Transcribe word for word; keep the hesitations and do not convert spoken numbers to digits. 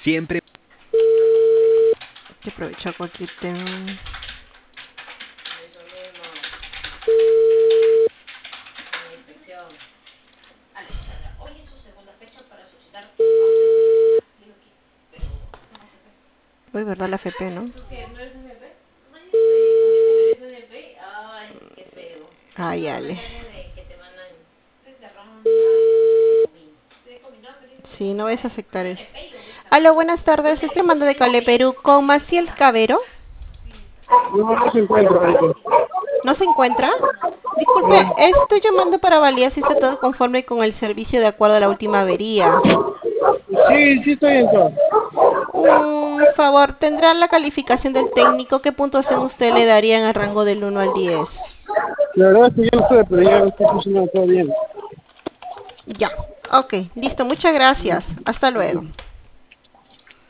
Siempre. Que aprovechar cualquier tema. Uy, ¿verdad la F P, no? Ay, Ale. Sí, no vas a aceptar eso. Aló, buenas tardes. Estoy llamando de Cable Perú con Maciel Cabero. No, no se encuentra ahorita. ¿No se encuentra? Disculpe, No. estoy llamando para validar si está todo conforme con el servicio de acuerdo a la última avería. Sí, sí estoy en todo. Un favor, ¿tendrá la calificación del técnico? ¿Qué puntuación usted le daría en el rango del uno al diez? La verdad es que yo no sé, pero ya está funcionando todo bien. Ya, ok, listo, muchas gracias. Hasta luego.